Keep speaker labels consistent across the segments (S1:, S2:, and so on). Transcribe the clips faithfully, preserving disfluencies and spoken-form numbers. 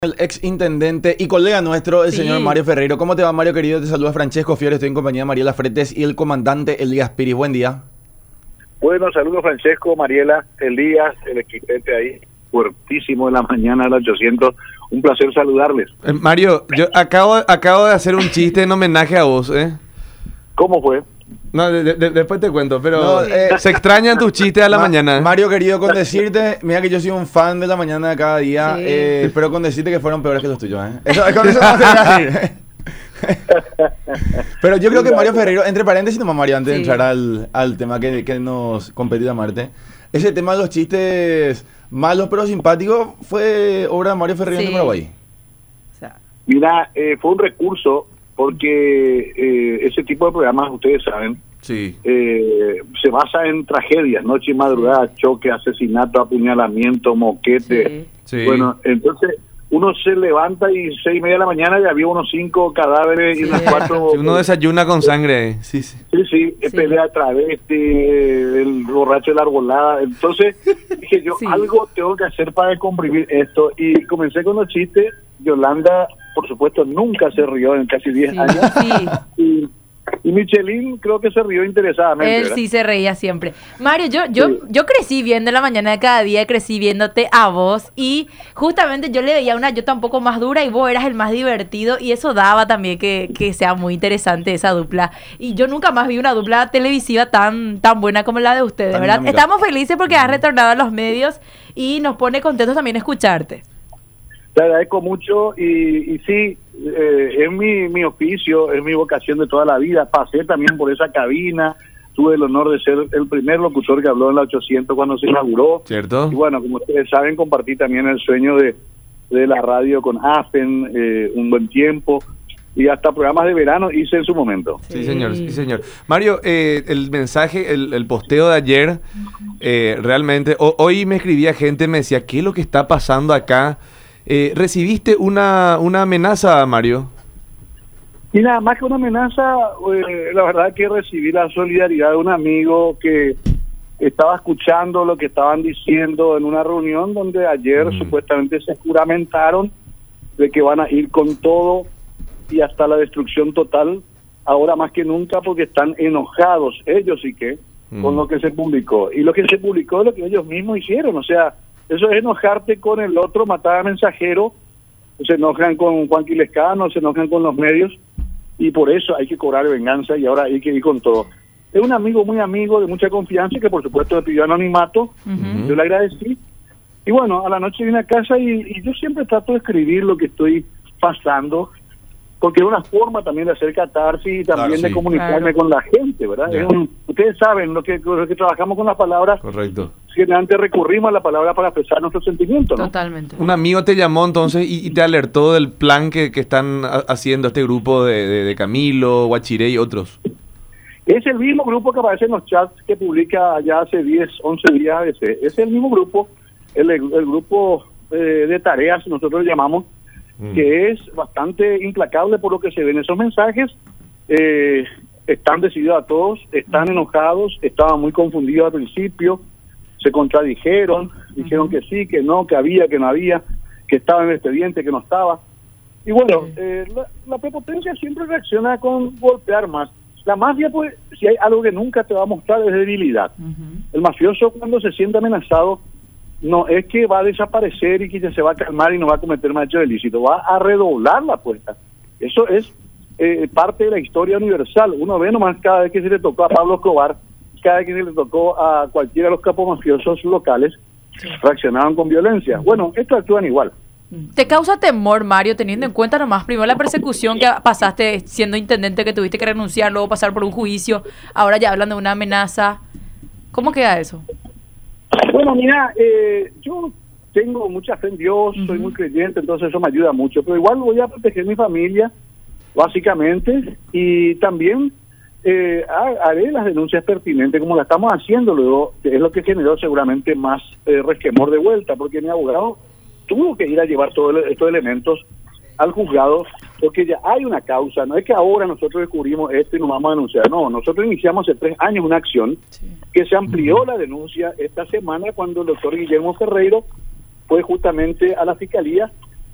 S1: El ex intendente y colega nuestro, el
S2: Sí.
S1: señor Mario Ferreiro. ¿Cómo te va, Mario, querido? Te saluda Francesco Fiore, estoy en compañía de Mariela Fretes y el comandante Elías Piris. Buen día.
S3: Bueno, saludos Francesco, Mariela, Elías, el equipete ahí, fuertísimo en la mañana a las ochocientos. Un placer saludarles.
S4: Eh, Mario, yo acabo, acabo de hacer un chiste en homenaje a vos, ¿eh?
S3: ¿Cómo fue?
S4: No, de- de- después te cuento, pero
S1: No, eh,
S4: se extrañan tus chistes a la
S1: Ma-
S4: mañana.
S1: Mario, querido, con decirte, mira que yo soy un fan de la mañana de cada día,
S2: Sí.
S1: eh, pero con decirte que fueron peores que los tuyos, ¿eh? Eso, con eso no te voy a decir. Pero yo creo que Mario Ferreiro, entre paréntesis nomás, Mario, antes de
S2: Sí.
S1: entrar al, al tema que, que nos compete a Marte, ese tema de los chistes malos pero simpáticos fue obra de Mario Ferreiro
S2: Sí.
S1: en Paraguay.
S2: O sea,
S3: Mira, eh, fue un recurso porque eh, ese tipo de programas, ustedes saben,
S4: Sí.
S3: eh, se basa en tragedias, noche y madrugada, choque, asesinato, apuñalamiento, moquete.
S2: sí.
S4: Sí.
S3: Bueno, entonces uno se levanta y seis y media de la mañana ya había unos cinco cadáveres y
S2: Sí.
S3: unos cuatro...
S4: Si uno desayuna con sangre, sí, sí.
S3: Sí, sí,
S2: Sí.
S3: pelea travesti, eh, el borracho de la arbolada. Entonces dije yo,
S2: Sí.
S3: algo tengo que hacer para comprimir esto. Y comencé con los chistes. Yolanda, por supuesto, nunca se rió en casi diez
S2: Sí,
S3: años.
S2: sí.
S3: Y, y Michelin creo que se rió interesadamente.
S2: Él
S3: ¿verdad?
S2: sí se reía siempre. Mario, yo, yo,
S3: Sí.
S2: yo crecí viendo la mañana de cada día, crecí viéndote a vos y justamente yo le veía una yo tampoco más dura y vos eras el más divertido y eso daba también que, que sea muy interesante esa dupla. Y yo nunca más vi una dupla televisiva tan, tan buena como la de ustedes,
S1: Tan
S2: ¿verdad?
S1: dinámica.
S2: Estamos felices porque has retornado a los medios y nos pone contentos también escucharte.
S3: Te agradezco mucho y, y sí, eh, es mi, mi oficio, es mi vocación de toda la vida. Pasé también por esa cabina, tuve el honor de ser el primer locutor que habló en la ochocientos cuando se inauguró.
S4: ¿Cierto?
S3: Y bueno, como ustedes saben, compartí también el sueño de, de la radio con Afen eh, un buen tiempo y hasta programas de verano hice en su momento.
S4: Sí, señor, sí, señor. Mario, eh, el mensaje, el, el posteo de ayer, eh, realmente, ho- hoy me escribía gente, me decía, ¿qué es lo que está pasando acá? Eh, ¿Recibiste una, una amenaza, Mario?
S3: Y nada más que una amenaza, eh, la verdad que recibí la solidaridad de un amigo que estaba escuchando lo que estaban diciendo en una reunión donde ayer
S4: Mm.
S3: supuestamente se juramentaron de que van a ir con todo y hasta la destrucción total, ahora más que nunca porque están enojados ellos y que
S4: Mm.
S3: con lo que se publicó. Y lo que se publicó es lo que ellos mismos hicieron, o sea, eso es enojarte con el otro, matar a mensajero, se enojan con Juan Quilescano, se enojan con los medios, y por eso hay que cobrar venganza y ahora hay que ir con todo. Es un amigo muy amigo, de mucha confianza, que por supuesto me pidió anonimato,
S2: Ujú.
S3: yo le agradecí, y bueno, a la noche vine a casa y, y yo siempre trato de escribir lo que estoy pasando, porque es una forma también de hacer catarsis y también
S4: Claro,
S3: de
S4: sí.
S3: comunicarme
S2: Claro.
S3: con la gente, ¿verdad?
S4: Ya.
S3: Es un- ustedes saben, lo que, lo que trabajamos con las palabras,
S4: Correcto.
S3: generalmente recurrimos a la palabra para expresar nuestros sentimientos, ¿no?
S2: Totalmente.
S4: Un amigo te llamó entonces y, y te alertó del plan que, que están ha- haciendo este grupo de, de, de Camilo, Guachiré y otros.
S3: Es el mismo grupo que aparece en los chats que publica ya hace diez, once días A B C. Es el mismo grupo, el, el grupo eh, de tareas, nosotros lo llamamos,
S4: Mm.
S3: que es bastante implacable por lo que se ven esos mensajes. Eh, están decididos a todos, están enojados, estaban muy confundidos al principio, se contradijeron, dijeron que sí, que no, que había, que no había, que estaba en el expediente, que no estaba. Y bueno,
S2: Sí.
S3: eh, la, la prepotencia siempre reacciona con golpear más. La mafia, pues, si hay algo que nunca te va a mostrar es debilidad.
S2: Ujú.
S3: El mafioso, cuando se siente amenazado, no es que va a desaparecer y que ya se va a calmar y no va a cometer más hechos ilícitos, va a redoblar la apuesta. Eso es eh, parte de la historia universal. Uno ve nomás cada vez que se le tocó a Pablo Escobar, cada vez que se le tocó a cualquiera de los capos mafiosos locales, reaccionaban con violencia. Bueno, estos actúan igual.
S2: ¿Te causa temor, Mario, teniendo en cuenta nomás primero la persecución que pasaste siendo intendente, que tuviste que renunciar, luego pasar por un juicio, ahora ya hablan de una amenaza? ¿Cómo queda eso?
S3: Bueno, mira, eh, yo tengo mucha fe en Dios, soy
S2: Ujú.
S3: muy creyente, entonces eso me ayuda mucho, pero igual voy a proteger mi familia, básicamente, y también eh, ha- haré las denuncias pertinentes como la estamos haciendo luego, que es lo que generó seguramente más eh, resquemor de vuelta, porque mi abogado tuvo que ir a llevar todos estos elementos al juzgado, porque ya hay una causa, no es que ahora nosotros descubrimos esto y nos vamos a denunciar, no, nosotros iniciamos hace tres años una acción
S2: Sí.
S3: que se amplió la denuncia esta semana cuando el doctor Guillermo Ferreiro fue justamente a la fiscalía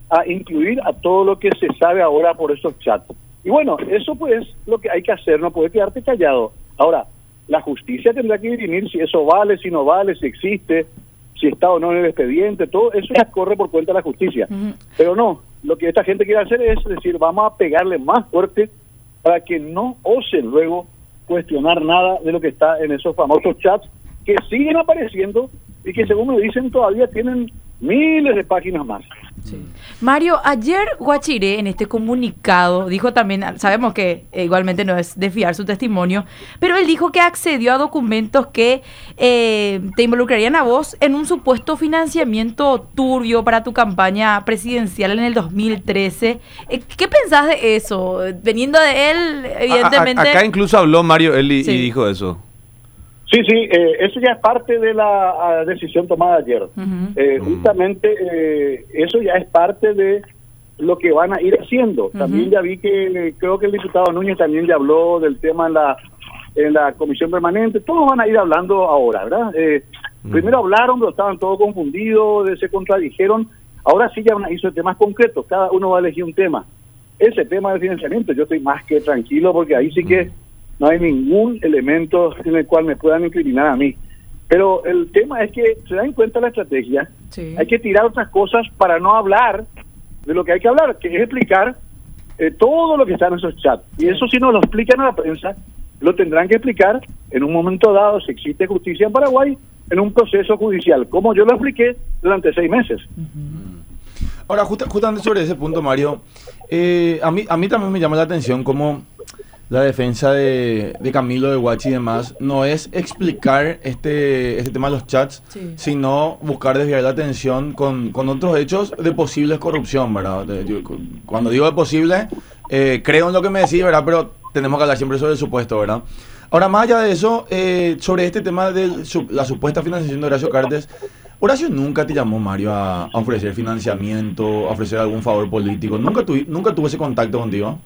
S3: a incluir a todo lo que se sabe ahora por esos chats. Y bueno, eso pues lo que hay que hacer, no puede quedarte callado. Ahora, la justicia tendrá que definir si eso vale, si no vale, si existe, si está o no en el expediente, todo eso ya corre por cuenta de la justicia. Uh-huh. Pero no, lo que esta gente quiere hacer es decir, vamos a pegarle más fuerte para que no osen luego cuestionar nada de lo que está en esos famosos chats que siguen apareciendo y que según me dicen todavía tienen miles de páginas más.
S2: Sí. Mario, ayer Guachiré en este comunicado dijo también, sabemos que eh, igualmente no es de fiar su testimonio, pero él dijo que accedió a documentos que eh, te involucrarían a vos en un supuesto financiamiento turbio para tu campaña presidencial en el dos mil trece. Eh, ¿Qué pensás de eso? Veniendo de él, evidentemente...
S4: A, a, acá incluso habló Mario él y,
S2: sí.
S4: y dijo eso.
S3: Sí, sí, eh, eso ya es parte de la uh, decisión tomada ayer. Uh-huh. Eh, justamente eh, eso ya es parte de lo que van a ir haciendo. Uh-huh. También ya vi que eh, creo que el diputado Núñez también ya habló del tema en la en la comisión permanente. Todos van a ir hablando ahora, ¿verdad? Eh, uh-huh. Primero hablaron, pero estaban todos confundidos, se contradijeron. Ahora sí ya van a ir temas concretos. Cada uno va a elegir un tema. Ese tema del financiamiento yo estoy más que tranquilo porque ahí sí que... no hay ningún elemento en el cual me puedan incriminar a mí. Pero el tema es que se da en cuenta la estrategia. Sí. Hay que tirar otras cosas para no hablar de lo que hay que hablar, que es explicar eh, todo lo que está en esos chats. Sí. Y eso si no lo explican a la prensa, lo tendrán que explicar en un momento dado, si existe justicia en Paraguay, en un proceso judicial, como yo lo expliqué durante seis meses.
S1: Uh-huh. Ahora, just, justamente sobre ese punto, Mario, eh, a mí a mí también me llama la atención cómo la defensa de, de Camilo, de Guachi y demás, no es explicar este, este tema de los chats, sí. sino buscar desviar la atención con, con otros hechos de posible corrupción, ¿verdad? De, yo, cuando digo de posible, eh, creo en lo que me decís, ¿verdad? Pero tenemos que hablar siempre sobre el supuesto, ¿verdad? Ahora, más allá de eso, eh, sobre este tema de la supuesta financiación de Horacio Cartes, Horacio nunca te llamó, Mario, a, a ofrecer financiamiento, a ofrecer algún favor político. ¿Nunca, tu, nunca tuvo ese contacto contigo?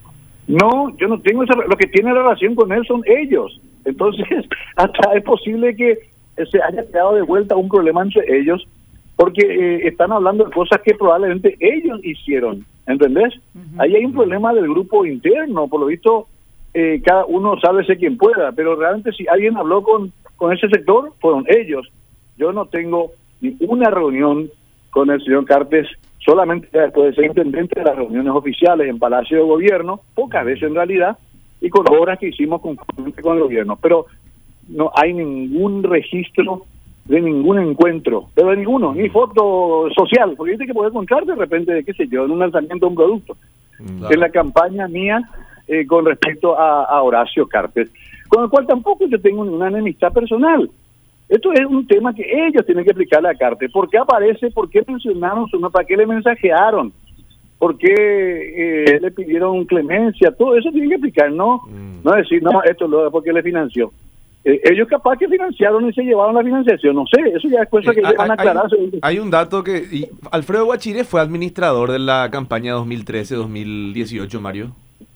S3: No, yo no tengo esa... Lo que tiene relación con él son ellos. Entonces, hasta es posible que se haya creado de vuelta un problema entre ellos, porque eh, están hablando de cosas que probablemente ellos hicieron, ¿entendés? Uh-huh. Ahí hay un problema del grupo interno, por lo visto, eh, cada uno sálvese quien pueda, pero realmente si alguien habló con, con ese sector, fueron ellos. Yo no tengo ni una reunión con el señor Cartes, solamente después de ser intendente de las reuniones oficiales en Palacio de Gobierno, pocas veces en realidad, y con obras que hicimos conjuntamente con el gobierno. Pero no hay ningún registro de ningún encuentro, pero de ninguno, ni foto social, porque viste que puede encontrar de repente, qué sé yo, en un lanzamiento de un producto. Claro. En la campaña mía eh, con respecto a, a Horacio Cartes, con el cual tampoco yo tengo ninguna enemistad personal. Esto es un tema que ellos tienen que explicarle a Cartes. ¿Por qué aparece? ¿Por qué mencionaron su nombre? ¿Para qué le mensajearon? ¿Por qué eh, le pidieron clemencia? Todo eso tienen que explicar, ¿no? Mm. No decir, no, esto lo porque le financió. Eh, ellos capaz que financiaron y se llevaron la financiación. No sé, eso ya es cosa que eh, van a aclarar.
S4: Hay, hay un dato que... Y Alfredo Guachire fue administrador de la campaña dos mil trece dos mil dieciocho, Mario.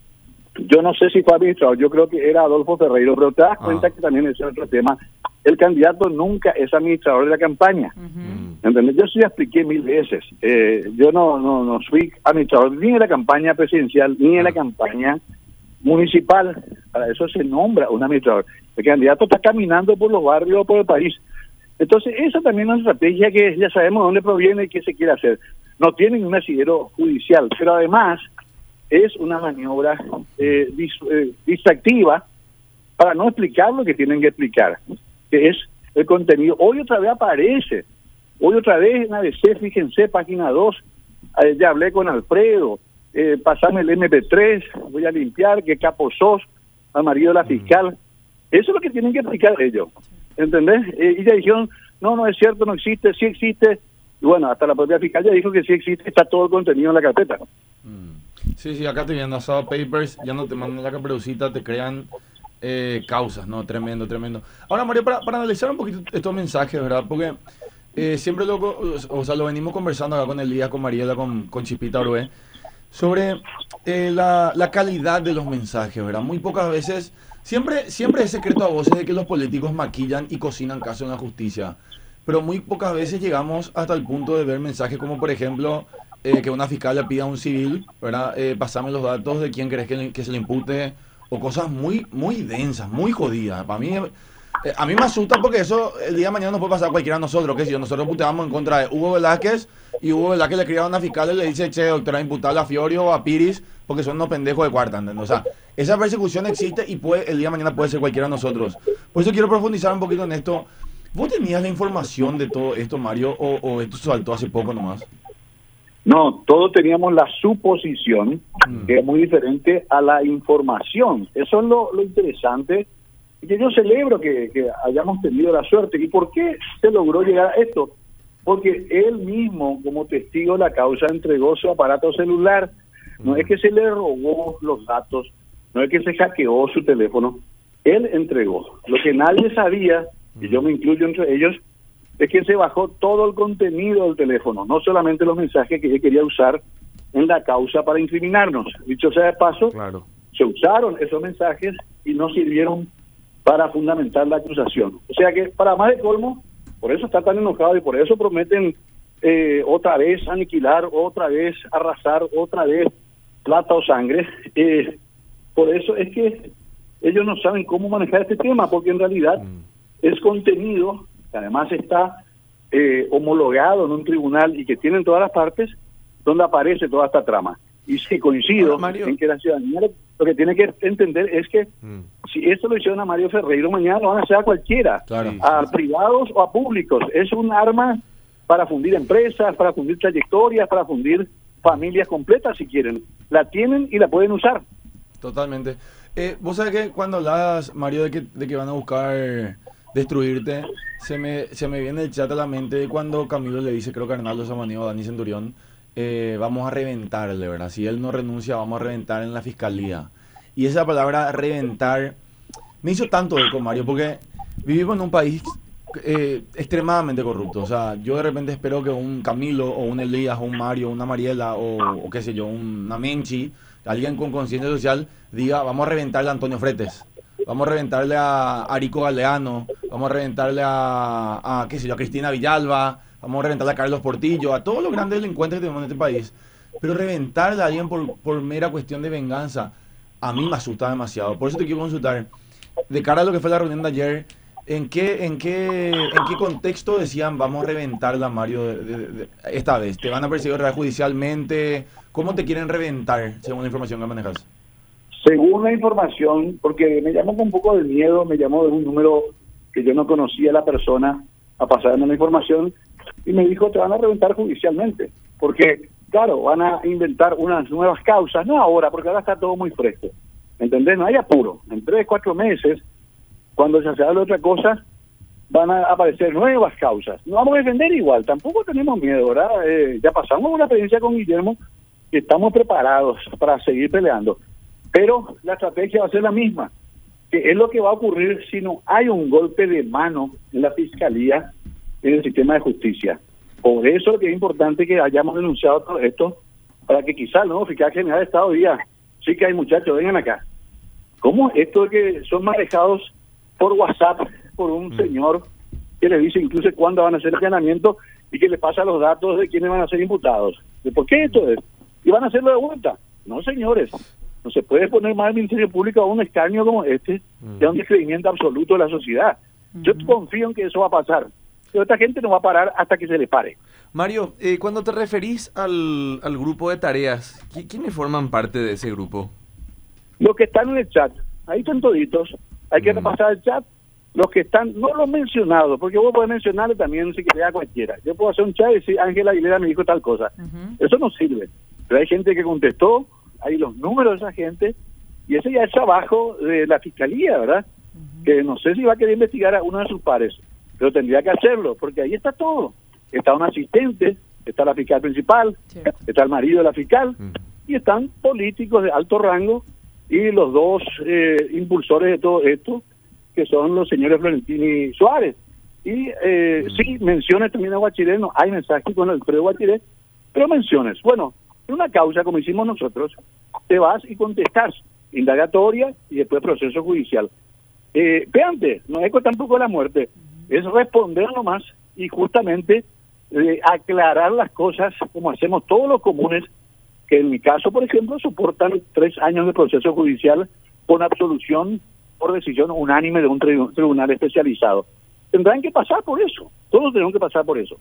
S3: Yo no sé si fue administrador, yo creo que era Adolfo Ferreiro, pero te das ah. cuenta que también ese es otro tema. El candidato nunca es administrador de la campaña. Uh-huh. ¿Entendés? Yo sí expliqué mil veces. Eh, yo no, no, no fui administrador ni de la campaña presidencial, ni de la campaña municipal. Para eso se nombra un administrador. El candidato está caminando por los barrios o por el país. Entonces, esa también es una estrategia que ya sabemos de dónde proviene y qué se quiere hacer. No tiene ningún asidero judicial, pero además es una maniobra eh, dis, eh, distractiva para no explicar lo que tienen que explicar, que es el contenido. Hoy otra vez aparece, hoy otra vez en A B C, fíjense, página dos, eh, ya hablé con Alfredo, eh, pasame el eme pe tres, voy a limpiar, que capo sos, al marido de la fiscal. Eso es lo que tienen que explicar ellos, ¿entendés? Eh, y ya dijeron, no, no es cierto, no existe, sí existe. Y bueno, hasta la propia fiscal ya dijo que sí existe, está todo el contenido en la carpeta.
S1: Mm. Sí, sí, acá estoy viendo Asado Papers, ya no te mandan la caperucita, te crean eh, causas, ¿no? Tremendo, tremendo. Ahora, Mario, para, para analizar un poquito estos mensajes, ¿verdad? Porque eh, siempre lo, o sea, lo venimos conversando acá con Elías, con Mariela, con, con Chipita Orué, sobre eh, la, la calidad de los mensajes, ¿verdad? Muy pocas veces, siempre, siempre es secreto a voces de que los políticos maquillan y cocinan casos en la justicia, pero muy pocas veces llegamos hasta el punto de ver mensajes como, por ejemplo... eh, que una fiscal le pida a un civil, ¿verdad? Eh, pasame los datos de quién crees que, le- que se le impute, o cosas muy, muy densas, muy jodidas. Para mí, eh, a mí me asusta porque eso el día de mañana nos puede pasar a cualquiera de nosotros, que si nosotros puteamos en contra de Hugo Velázquez y Hugo Velázquez le escribe a una fiscal y le dice, che, doctora, imputable a Fiorio o a Piris porque son unos pendejos de cuarta, ¿entendés? O sea, esa persecución existe y puede, el día de mañana puede ser cualquiera de nosotros. Por eso quiero profundizar un poquito en esto. ¿Vos tenías la información de todo esto, Mario, o, o esto saltó hace poco nomás?
S3: No, todos teníamos la suposición,
S1: Mm.
S3: que es muy diferente a la información. Eso es lo, lo interesante, y que yo celebro que, que hayamos tenido la suerte. ¿Y por qué se logró llegar a esto? Porque él mismo, como testigo de la causa, entregó su aparato celular. No es que se le robó los datos, no es que se hackeó su teléfono, él entregó. Lo que nadie sabía, y yo me incluyo entre ellos, es que se bajó todo el contenido del teléfono, no solamente los mensajes que él quería usar en la causa para incriminarnos. Dicho sea de paso,
S4: Claro.
S3: se usaron esos mensajes y no sirvieron para fundamentar la acusación. O sea que, para más de colmo, por eso está tan enojado y por eso prometen eh, otra vez aniquilar, otra vez arrasar, otra vez plata o sangre. Eh, por eso es que ellos no saben cómo manejar este tema, porque en realidad
S4: Mm.
S3: es contenido que además está eh, homologado en un tribunal y que tienen todas las partes donde aparece toda esta trama. Y sí, coincido
S4: Ahora, Mario.
S3: en que la ciudadanía lo- lo que tiene que entender es que
S4: Mm.
S3: si esto lo hicieron a Mario Ferreiro, mañana lo van a hacer a cualquiera,
S1: Claro.
S3: a privados o a públicos. Es un arma para fundir empresas, para fundir trayectorias, para fundir familias completas si quieren. La tienen y la pueden usar.
S1: Totalmente. Eh, vos sabés que cuando hablas, Mario, de que, de que van a buscar destruirte, se me, se me viene el chat a la mente cuando Camilo le dice, creo que a Arnaldo Samaniego, a Dani Centurión, eh, vamos a reventarle, ¿verdad? Si él no renuncia, vamos a reventar en la fiscalía. Y esa palabra reventar me hizo tanto eco, Mario, porque vivimos en un país eh, extremadamente corrupto. O sea, yo de repente espero que un Camilo o un Elías o un Mario, una Mariela o, o qué sé yo, una Menchi, alguien con conciencia social, diga, vamos a reventarle a Antonio Fretes, vamos a reventarle a Arico Galeano, vamos a reventarle a, a qué sé yo, a Cristina Villalba, vamos a reventarle a Carlos Portillo, a todos los grandes delincuentes que tenemos en este país. Pero reventarle a alguien por, por mera cuestión de venganza, a mí me asusta demasiado. Por eso te quiero consultar, de cara a lo que fue la reunión de ayer, ¿en qué, en qué, en qué contexto decían vamos a reventarla, Mario, de, de, de, esta vez? ¿Te van a perseguir judicialmente? ¿Cómo te quieren reventar, según la información que manejas?
S3: Según la información, porque me llamó con un poco de miedo, me llamó de un número que yo no conocía a la persona a pasarme la información y me dijo, te van a reventar judicialmente, porque, claro, van a inventar unas nuevas causas, no ahora, porque ahora está todo muy fresco, ¿entendés? No hay apuro, en tres, cuatro meses, cuando se hable otra cosa, van a aparecer nuevas causas. No vamos a defender igual, tampoco tenemos miedo, ¿verdad? Eh, ya pasamos una experiencia con Guillermo y estamos preparados para seguir peleando. Pero la estrategia va a ser la misma, que es lo que va a ocurrir si no hay un golpe de mano en la Fiscalía, en el sistema de justicia. Por eso es que es importante que hayamos denunciado todo esto, para que quizás el nuevo fiscal general de Estado diga, sí que hay muchachos, vengan acá. ¿Cómo esto de que son manejados por WhatsApp por un mm. señor que le dice incluso cuándo van a hacer el allanamiento y que le pasa los datos de quiénes van a ser imputados? ¿Por qué esto es? ¿Y van a hacerlo de vuelta? No, señores. No se puede poner más el Ministerio Público a un escaño como este, que es un descreimiento absoluto de la sociedad. Uh-huh. Yo confío en que eso va a pasar. Pero esta gente no va a parar hasta que se le pare.
S4: Mario, eh, cuando te referís al, al grupo de tareas, ¿quiénes forman parte de ese grupo?
S3: Los que están en el chat. Ahí están toditos. Hay que uh-huh. repasar el chat. Los que están, no los mencionados, porque vos podés mencionarle también si querés a cualquiera. Yo puedo hacer un chat y decir, Ángela Aguilera me dijo tal cosa. Uh-huh. Eso no sirve. Pero hay gente que contestó, hay los números de esa gente, y ese ya es trabajo de la Fiscalía, ¿verdad? Uh-huh. Que no sé si va a querer investigar a uno de sus pares, pero tendría que hacerlo, porque ahí está todo. Está un asistente, está la fiscal principal, sí. está el marido de la fiscal, uh-huh. y están políticos de alto rango, y los dos eh, impulsores de todo esto, que son los señores Florentini y Suárez. Y eh, uh-huh. sí, menciones también a Guachiré, no hay mensaje con el Alfredo Guachiré, pero menciones. Bueno, en una causa, como hicimos nosotros, te vas y contestas, indagatoria y después proceso judicial. Eh, veante, no es tampoco la muerte, es responder nomás y justamente de aclarar las cosas como hacemos todos los comunes, que en mi caso, por ejemplo, soportan tres años de proceso judicial con absolución por decisión unánime de un tri- tribunal especializado. Tendrán que pasar por eso, todos tenemos que pasar por eso.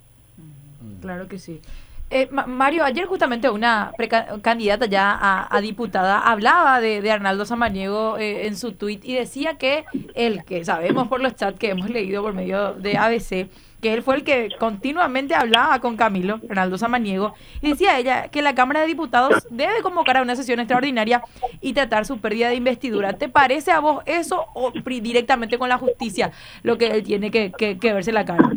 S2: Claro que sí. Eh, Ma- Mario, ayer justamente una preca- candidata ya a, a diputada hablaba de, de Arnaldo Samaniego eh, en su tuit y decía que él, que sabemos por los chats que hemos leído por medio de A B C, que él fue el que continuamente hablaba con Camilo, Arnaldo Samaniego, y decía ella que la Cámara de Diputados debe convocar a una sesión extraordinaria y tratar su pérdida de investidura. ¿Te parece a vos eso o pri- directamente con la justicia lo que él tiene que, que, que verse la cara?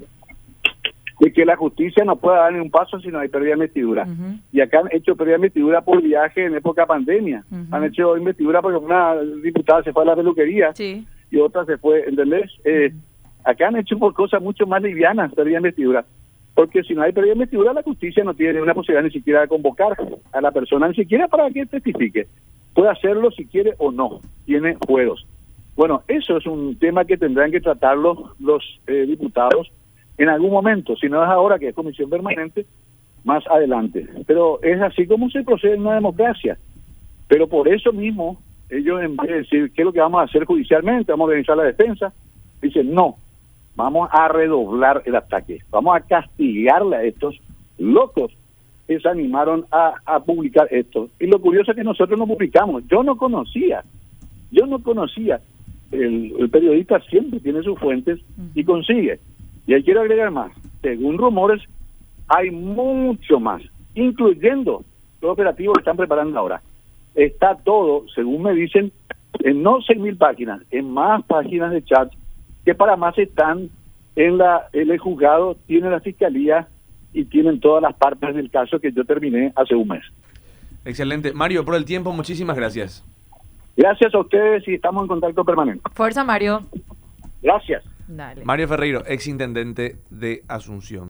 S3: De que la justicia no pueda dar ni un paso si no hay pérdida de investidura.
S2: Uh-huh.
S3: Y acá han hecho pérdida de investidura por viaje en época pandemia.
S2: Uh-huh.
S3: Han hecho investidura porque una diputada se fue a la peluquería
S2: Sí.
S3: y otra se fue, ¿entendés? Eh, acá han hecho por cosas mucho más livianas pérdida de investidura. Porque si no hay pérdida de investidura, la justicia no tiene una posibilidad ni siquiera de convocar a la persona, ni siquiera para que testifique. Puede hacerlo si quiere o no. Tiene fueros. Bueno, eso es un tema que tendrán que tratarlo los eh, diputados en algún momento, si no es ahora que es comisión permanente, más adelante. Pero es así como se procede en una democracia. Pero por eso mismo, ellos en vez de decir qué es lo que vamos a hacer judicialmente, vamos a organizar la defensa, dicen no, vamos a redoblar el ataque, vamos a castigarle a estos locos que se animaron a, a publicar esto. Y lo curioso es que nosotros no publicamos, yo no conocía, yo no conocía, el, el periodista siempre tiene sus fuentes y consigue. Y ahí quiero agregar más. Según rumores, hay mucho más, incluyendo los operativos que están preparando ahora. Está todo, según me dicen, en no seis mil páginas, en más páginas de chat, que para más están en la en el juzgado, tiene la fiscalía y tienen todas las partes del caso que yo terminé hace un mes.
S4: Excelente. Mario, por el tiempo, muchísimas gracias.
S3: Gracias a ustedes y estamos en contacto permanente.
S2: Fuerza, Mario.
S3: Gracias.
S2: Dale.
S4: Mario Ferreiro, ex intendente de Asunción.